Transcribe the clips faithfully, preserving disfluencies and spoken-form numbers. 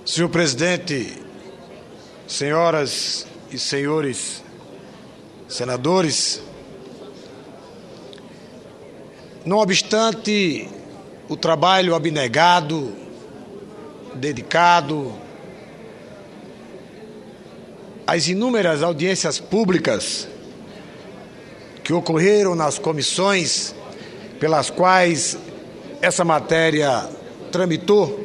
Senhor presidente, senhoras e senhores senadores, não obstante o trabalho abnegado, dedicado, as inúmeras audiências públicas que ocorreram nas comissões pelas quais essa matéria tramitou,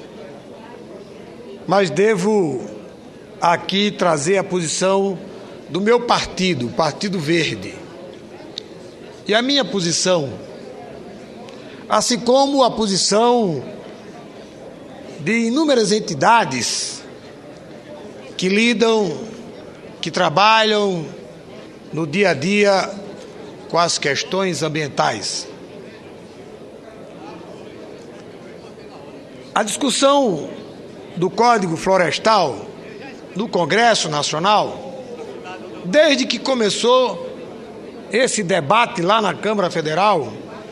mas devo aqui trazer a posição do meu partido, o Partido Verde. E a minha posição, assim como a posição de inúmeras entidades que lidam, que trabalham no dia a dia com as questões ambientais. A discussão do Código Florestal no Congresso Nacional, desde que começou esse debate lá na Câmara Federal,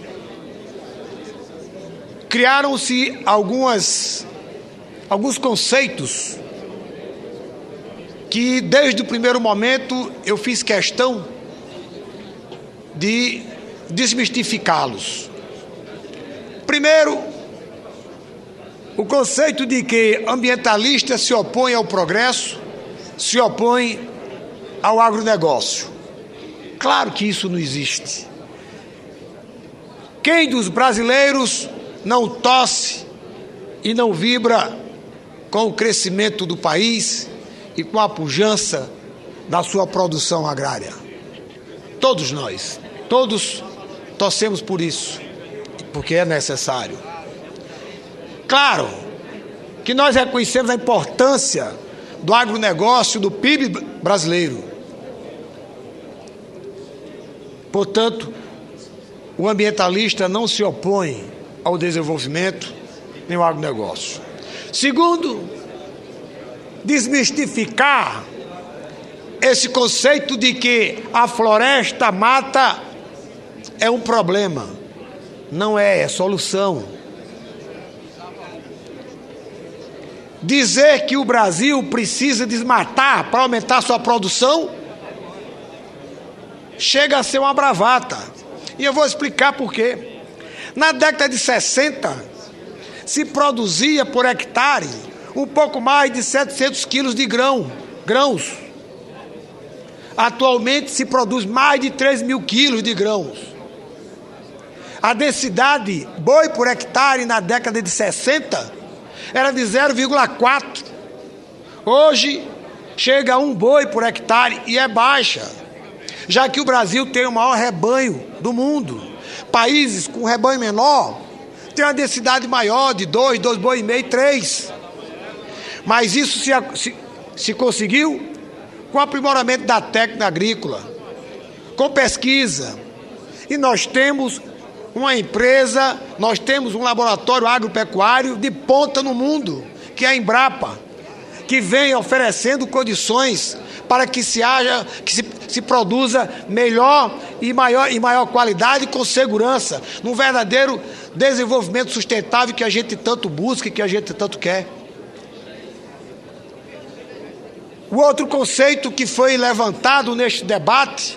criaram-se algumas, alguns conceitos que, desde o primeiro momento, eu fiz questão de desmistificá-los. Primeiro, o conceito de que ambientalista se opõe ao progresso, se opõe ao agronegócio. Claro que isso não existe. Quem dos brasileiros não tosse e não vibra com o crescimento do país e com a pujança da sua produção agrária? Todos nós, todos torcemos por isso, porque é necessário. Claro que nós reconhecemos a importância do agronegócio, do P I B brasileiro. Portanto, o ambientalista não se opõe ao desenvolvimento nem ao agronegócio. Segundo, desmistificar esse conceito de que a floresta, a mata é um problema. Não é, é solução. Dizer que o Brasil precisa desmatar para aumentar sua produção chega a ser uma bravata. E eu vou explicar por quê. Na década de sessenta, se produzia por hectare um pouco mais de setecentos quilos de grão, grãos. Atualmente se produz mais de três mil quilos de grãos. A densidade boi por hectare na década de sessenta era de zero vírgula quatro. Hoje chega a um boi por hectare e é baixa, já que o Brasil tem o maior rebanho do mundo. Países com rebanho menor têm uma densidade maior de dois, dois boi e meio, três. Mas isso se, se, se conseguiu com o aprimoramento da técnica agrícola, com pesquisa. E nós temos uma empresa, nós temos um laboratório agropecuário de ponta no mundo, que é a Embrapa, que vem oferecendo condições para que se haja, que se, se produza melhor e maior, e maior qualidade com segurança, num verdadeiro desenvolvimento sustentável que a gente tanto busca e que a gente tanto quer. O outro conceito que foi levantado neste debate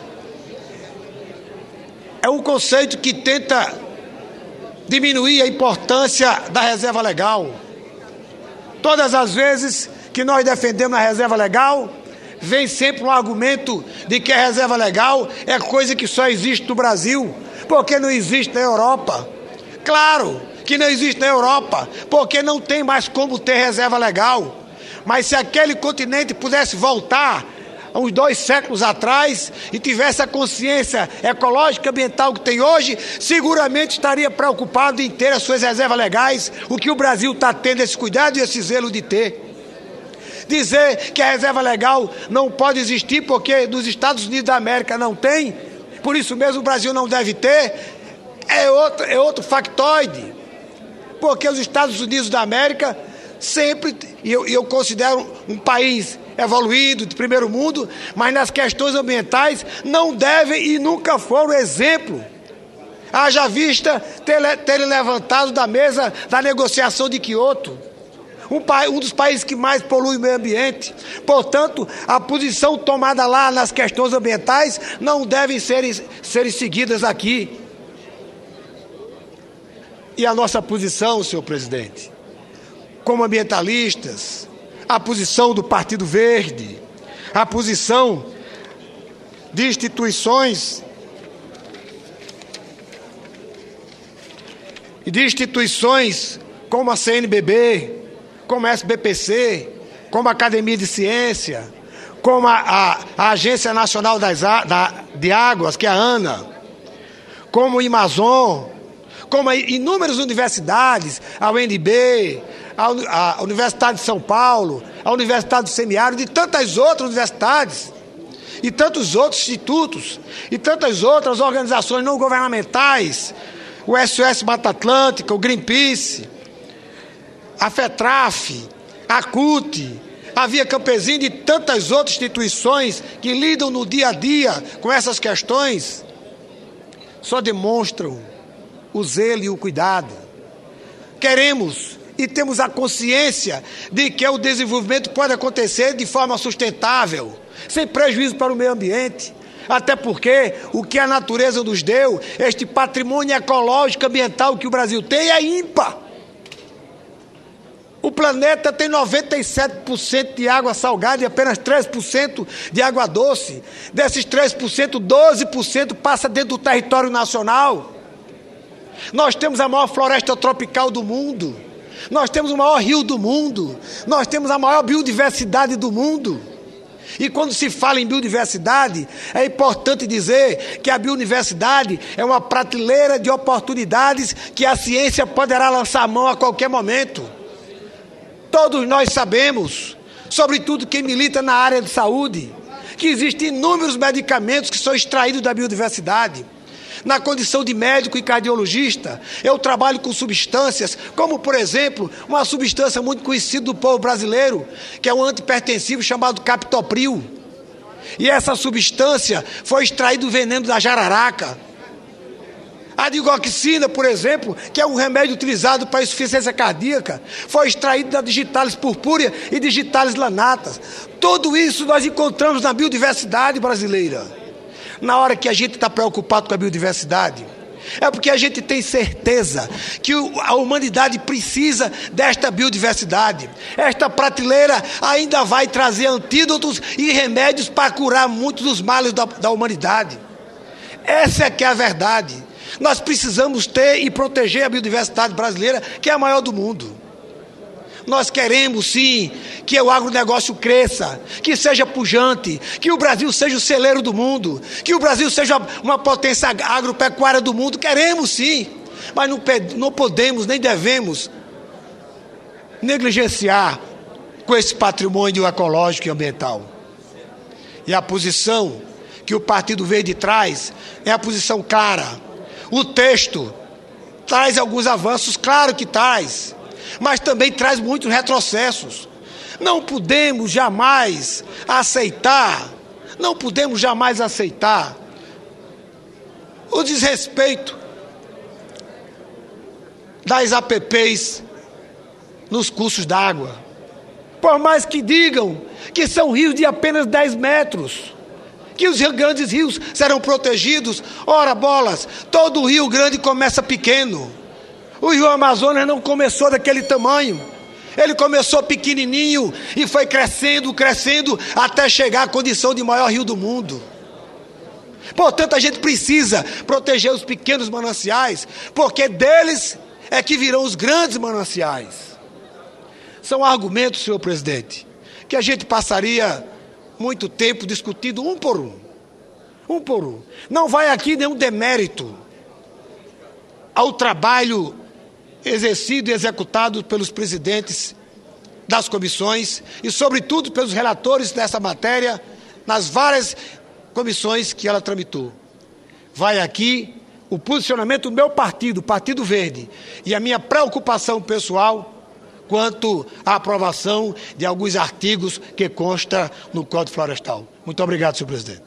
é um conceito que tenta diminuir a importância da reserva legal. Todas as vezes que nós defendemos a reserva legal, vem sempre um argumento de que a reserva legal é coisa que só existe no Brasil, porque não existe na Europa. Claro que não existe na Europa, porque não tem mais como ter reserva legal. Mas se aquele continente pudesse voltar uns dois séculos atrás e tivesse a consciência ecológica e ambiental que tem hoje, seguramente estaria preocupado em ter as suas reservas legais, o que o Brasil está tendo esse cuidado e esse zelo de ter. Dizer que a reserva legal não pode existir porque nos Estados Unidos da América não tem, por isso mesmo o Brasil não deve ter, é outro, é outro factoide, porque os Estados Unidos da América sempre, e eu, eu considero um país evoluído, de primeiro mundo, mas nas questões ambientais não devem e nunca foram exemplo. Haja vista ter, ter levantado da mesa da negociação de Quioto. um, um dos países que mais polui o meio ambiente. Portanto, a posição tomada lá nas questões ambientais não devem ser, ser seguidas aqui. E a nossa posição, senhor presidente, como ambientalistas, a posição do Partido Verde, a posição de instituições e de instituições como a C N B B, como a S B P C, como a Academia de Ciência, como a, a, a Agência Nacional das, da, de Águas, que é a ANA, como o Amazon, como inúmeras universidades, a U N B, a, a Universidade de São Paulo, a Universidade do Semiárido e tantas outras universidades, e tantos outros institutos, e tantas outras organizações não governamentais, o S O S Mata Atlântica, o Greenpeace, a FETRAF, a CUT, a Via Campesina e tantas outras instituições que lidam no dia a dia com essas questões, só demonstram o zelo e o cuidado. Queremos e temos a consciência de que o desenvolvimento pode acontecer de forma sustentável, sem prejuízo para o meio ambiente, até porque o que a natureza nos deu, este patrimônio ecológico ambiental que o Brasil tem, é ímpar. O planeta tem noventa e sete por cento de água salgada e apenas três por cento de água doce. Desses três por cento, doze por cento passa dentro do território nacional. Nós temos a maior floresta tropical do mundo, nós temos o maior rio do mundo, nós temos a maior biodiversidade do mundo. E quando se fala em biodiversidade, é importante dizer que a biodiversidade é uma prateleira de oportunidades que a ciência poderá lançar a mão a qualquer momento. Todos nós sabemos, sobretudo quem milita na área de saúde, que existem inúmeros medicamentos que são extraídos da biodiversidade. Na condição de médico e cardiologista, eu trabalho com substâncias, como, por exemplo, uma substância muito conhecida do povo brasileiro, que é um antipertensivo chamado captopril. E essa substância foi extraída do veneno da jararaca. A digoxina, por exemplo, que é um remédio utilizado para insuficiência cardíaca, foi extraído da digitalis purpúrea e digitalis lanatas. Tudo isso nós encontramos na biodiversidade brasileira. Na hora que a gente está preocupado com a biodiversidade, é porque a gente tem certeza que a humanidade precisa desta biodiversidade. Esta prateleira ainda vai trazer antídotos e remédios para curar muitos dos males da, da humanidade. Essa é que é a verdade. Nós precisamos ter e proteger a biodiversidade brasileira, que é a maior do mundo. Nós queremos, sim, que o agronegócio cresça, que seja pujante, que o Brasil seja o celeiro do mundo, que o Brasil seja uma potência agropecuária do mundo. Queremos, sim, mas não, não podemos nem devemos negligenciar com esse patrimônio ecológico e ambiental. E a posição que o Partido Verde traz é a posição clara. O texto traz alguns avanços, claro que traz, mas também traz muitos retrocessos. Não podemos jamais aceitar, não podemos jamais aceitar o desrespeito das A P Ps nos cursos d'água. Por mais que digam que são rios de apenas dez metros, que os grandes rios serão protegidos, ora bolas, todo o Rio Grande começa pequeno. O Rio Amazonas não começou daquele tamanho, ele começou pequenininho e foi crescendo, crescendo, até chegar à condição de maior rio do mundo. Portanto, a gente precisa proteger os pequenos mananciais, porque deles é que virão os grandes mananciais. São argumentos, senhor presidente, que a gente passaria muito tempo discutindo um por um, um por um. Não vai aqui nenhum demérito ao trabalho exercido e executado pelos presidentes das comissões e, sobretudo, pelos relatores dessa matéria nas várias comissões que ela tramitou. Vai aqui o posicionamento do meu partido, Partido Verde, e a minha preocupação pessoal quanto à aprovação de alguns artigos que consta no Código Florestal. Muito obrigado, senhor presidente.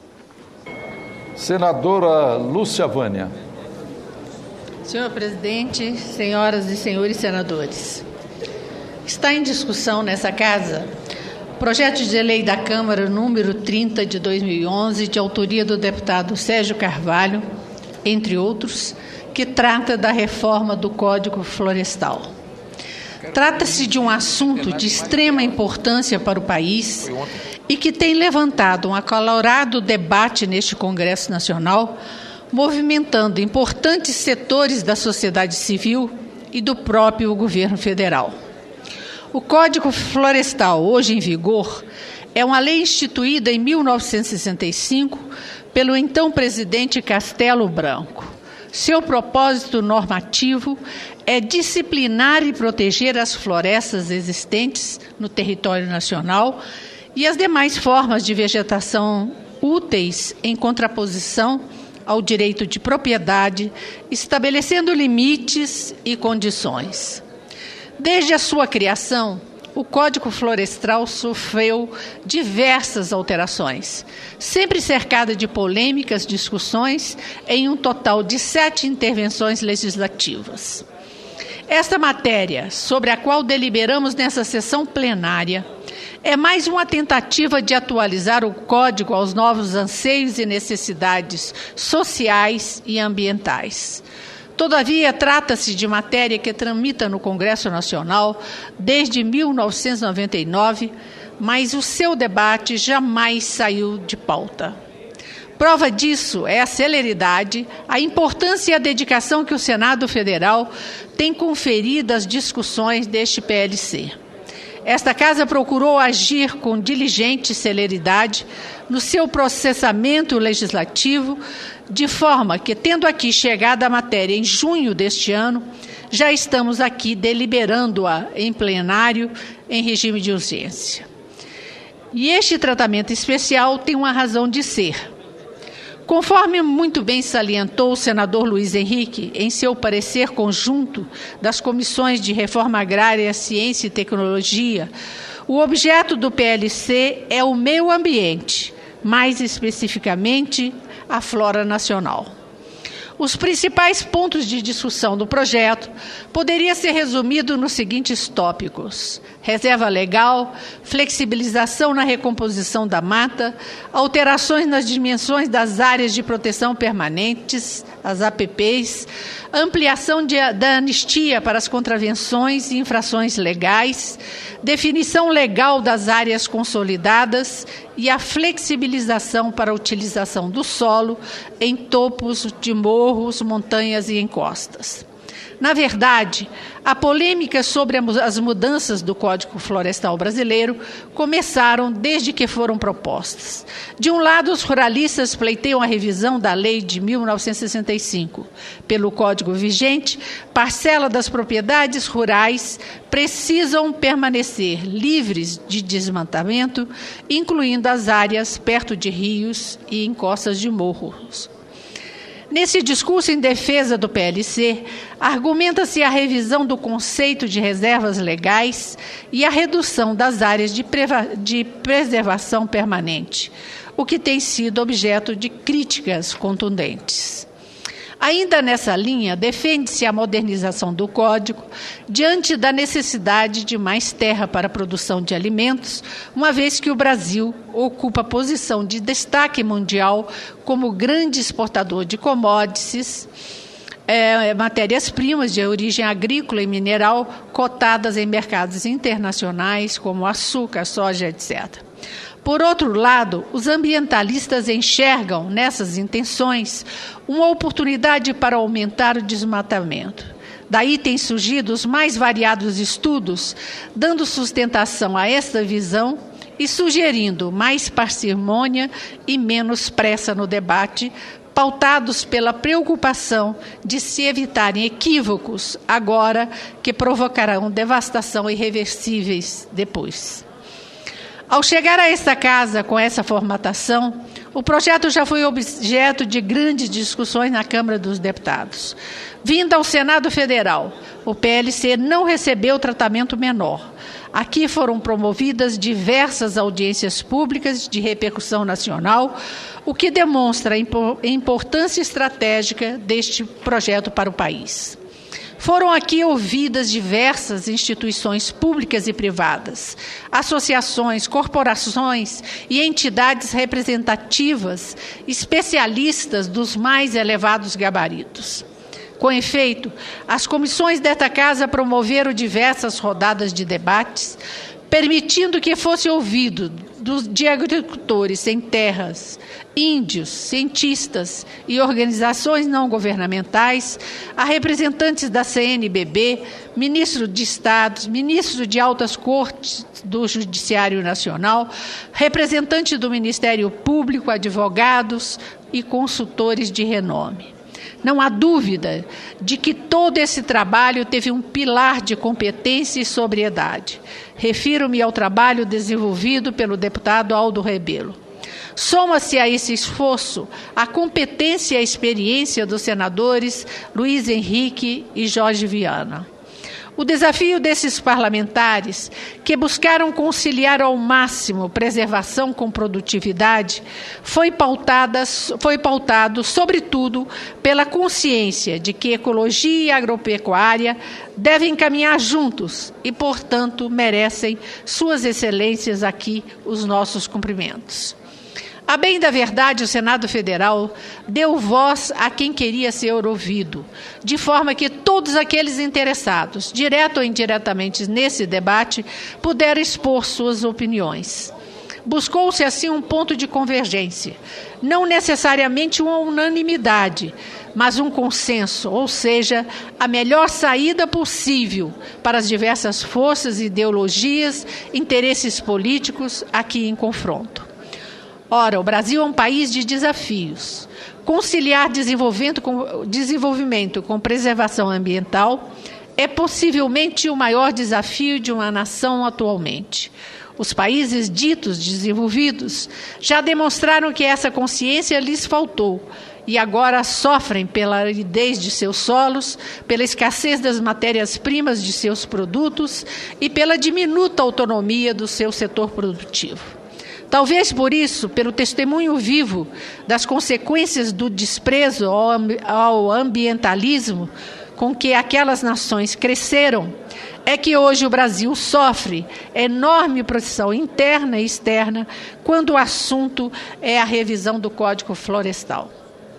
Senadora Lúcia Vânia. Senhor presidente, senhoras e senhores senadores, Está em discussão nessa Casa o projeto de lei da Câmara número trinta de dois mil e onze, de autoria do deputado Sérgio Carvalho, entre outros, que trata da reforma do Código Florestal. Trata-se de um assunto de extrema importância para o país e que tem levantado um acalorado debate neste Congresso Nacional, movimentando importantes setores da sociedade civil e do próprio governo federal. O Código Florestal, hoje em vigor, é uma lei instituída em mil novecentos e sessenta e cinco pelo então presidente Castelo Branco. Seu propósito normativo é disciplinar e proteger as florestas existentes no território nacional e as demais formas de vegetação úteis em contraposição ao direito de propriedade, estabelecendo limites e condições. Desde a sua criação, o Código Florestal sofreu diversas alterações, sempre cercada de polêmicas discussões em um total de sete intervenções legislativas. Esta matéria, sobre a qual deliberamos nessa sessão plenária, é mais uma tentativa de atualizar o Código aos novos anseios e necessidades sociais e ambientais. Todavia, trata-se de matéria que tramita no Congresso Nacional desde mil novecentos e noventa e nove, mas o seu debate jamais saiu de pauta. Prova disso é a celeridade, a importância e a dedicação que o Senado Federal tem conferido às discussões deste P L C. Esta Casa procurou agir com diligente celeridade no seu processamento legislativo, de forma que, tendo aqui chegado a matéria em junho deste ano, já estamos aqui deliberando-a em plenário em regime de urgência. E este tratamento especial tem uma razão de ser. Conforme muito bem salientou o senador Luiz Henrique em seu parecer conjunto das comissões de Reforma Agrária, Ciência e Tecnologia, o objeto do P L C é o meio ambiente, mais especificamente a flora nacional. Os principais pontos de discussão do projeto poderiam ser resumidos nos seguintes tópicos: reserva legal, flexibilização na recomposição da mata, alterações nas dimensões das áreas de proteção permanentes, as A P Ps, ampliação de, da anistia para as contravenções e infrações legais, definição legal das áreas consolidadas e a flexibilização para a utilização do solo em topos de morros, montanhas e encostas. Na verdade, a polêmica sobre as mudanças do Código Florestal brasileiro começaram desde que foram propostas. De um lado, os ruralistas pleiteiam a revisão da lei de mil novecentos e sessenta e cinco. Pelo Código vigente, parcela das propriedades rurais precisam permanecer livres de desmatamento, incluindo as áreas perto de rios e encostas de morros. Nesse discurso em defesa do P L C, argumenta-se a revisão do conceito de reservas legais e a redução das áreas de, de preservação permanente, o que tem sido objeto de críticas contundentes. Ainda nessa linha, defende-se a modernização do Código diante da necessidade de mais terra para a produção de alimentos, uma vez que o Brasil ocupa posição de destaque mundial como grande exportador de commodities, é, matérias-primas de origem agrícola e mineral cotadas em mercados internacionais como açúcar, soja, etcétera. Por outro lado, os ambientalistas enxergam nessas intenções uma oportunidade para aumentar o desmatamento. Daí têm surgido os mais variados estudos, dando sustentação a esta visão e sugerindo mais parcimônia e menos pressa no debate, pautados pela preocupação de se evitarem equívocos agora que provocarão devastação irreversíveis depois. Ao chegar a esta Casa com essa formatação, o projeto já foi objeto de grandes discussões na Câmara dos Deputados. Vindo ao Senado Federal, o P L C não recebeu tratamento menor. Aqui foram promovidas diversas audiências públicas de repercussão nacional, o que demonstra a importância estratégica deste projeto para o país. Foram aqui ouvidas diversas instituições públicas e privadas, associações, corporações e entidades representativas, especialistas dos mais elevados gabaritos. Com efeito, as comissões desta Casa promoveram diversas rodadas de debates, permitindo que fosse ouvido dos, de agricultores sem terras, índios, cientistas e organizações não governamentais, a representantes da C N B B, ministro de Estado, ministro de Altas Cortes do Judiciário Nacional, representante do Ministério Público, advogados e consultores de renome. Não há dúvida de que todo esse trabalho teve um pilar de competência e sobriedade. Refiro-me ao trabalho desenvolvido pelo deputado Aldo Rebelo. Soma-se a esse esforço a competência e a experiência dos senadores Luiz Henrique e Jorge Viana. O desafio desses parlamentares, que buscaram conciliar ao máximo preservação com produtividade, foi, pautada, foi pautado, sobretudo, pela consciência de que ecologia e agropecuária devem caminhar juntos e, portanto, merecem suas excelências aqui os nossos cumprimentos. A bem da verdade, o Senado Federal deu voz a quem queria ser ouvido, de forma que todos aqueles interessados, direto ou indiretamente nesse debate, puderam expor suas opiniões. Buscou-se, assim, um ponto de convergência, não necessariamente uma unanimidade, mas um consenso, ou seja, a melhor saída possível para as diversas forças, ideologias, interesses políticos aqui em confronto. Ora, o Brasil é um país de desafios. Conciliar desenvolvimento com, desenvolvimento com preservação ambiental é possivelmente o maior desafio de uma nação atualmente. Os países ditos desenvolvidos já demonstraram que essa consciência lhes faltou e agora sofrem pela aridez de seus solos, pela escassez das matérias-primas de seus produtos e pela diminuta autonomia do seu setor produtivo. Talvez por isso, pelo testemunho vivo das consequências do desprezo ao ambientalismo com que aquelas nações cresceram, é que hoje o Brasil sofre enorme pressão interna e externa quando o assunto é a revisão do Código Florestal.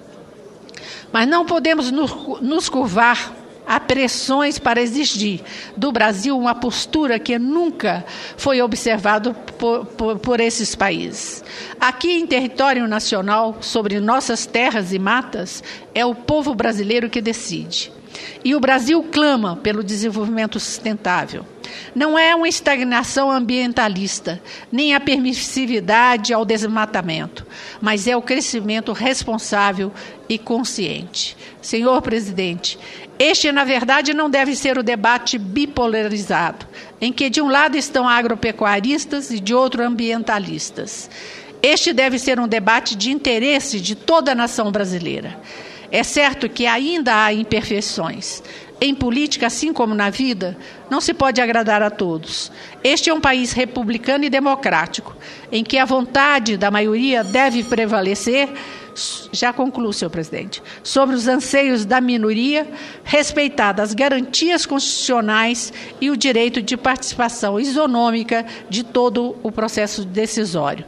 Mas não podemos nos curvar a pressões para exigir do Brasil uma postura que nunca foi observada por, por, por esses países. Aqui em território nacional, sobre nossas terras e matas, é o povo brasileiro que decide. E o Brasil clama pelo desenvolvimento sustentável. Não é uma estagnação ambientalista, nem a permissividade ao desmatamento, mas é o crescimento responsável e consciente. Senhor presidente, este, na verdade, não deve ser o debate bipolarizado, em que de um lado estão agropecuaristas e de outro ambientalistas. Este deve ser um debate de interesse de toda a nação brasileira. É certo que ainda há imperfeições. Em política, assim como na vida, não se pode agradar a todos. Este é um país republicano e democrático, em que a vontade da maioria deve prevalecer, já concluo, senhor presidente, sobre os anseios da minoria, respeitadas as garantias constitucionais e o direito de participação isonômica de todo o processo decisório.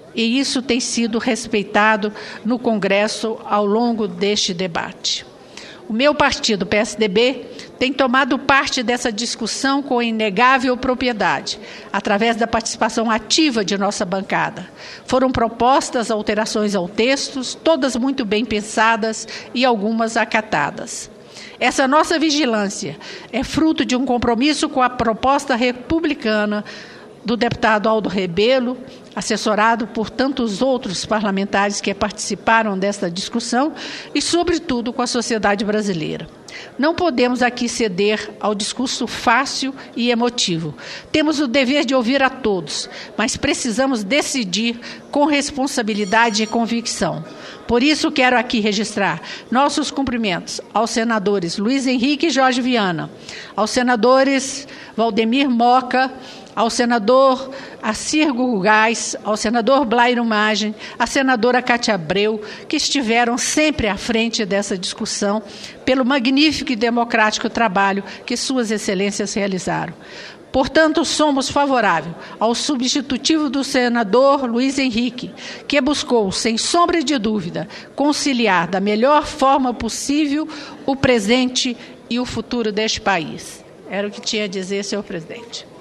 E isso tem sido respeitado no Congresso ao longo deste debate. O meu partido, P S D B, tem tomado parte dessa discussão com inegável propriedade, através da participação ativa de nossa bancada. Foram propostas alterações ao texto, todas muito bem pensadas e algumas acatadas. Essa nossa vigilância é fruto de um compromisso com a proposta republicana do deputado Aldo Rebelo, assessorado por tantos outros parlamentares que participaram desta discussão e, sobretudo, com a sociedade brasileira. Não podemos aqui ceder ao discurso fácil e emotivo. Temos o dever de ouvir a todos, mas precisamos decidir com responsabilidade e convicção. Por isso, quero aqui registrar nossos cumprimentos aos senadores Luiz Henrique e Jorge Viana, aos senadores Valdemir Moca ao senador Assir Gurgás, ao senador Blairo Magem, à senadora Cátia Abreu, que estiveram sempre à frente dessa discussão, pelo magnífico e democrático trabalho que suas excelências realizaram. Portanto, somos favoráveis ao substitutivo do senador Luiz Henrique, que buscou, sem sombra de dúvida, conciliar da melhor forma possível o presente e o futuro deste país. Era o que tinha a dizer, senhor presidente.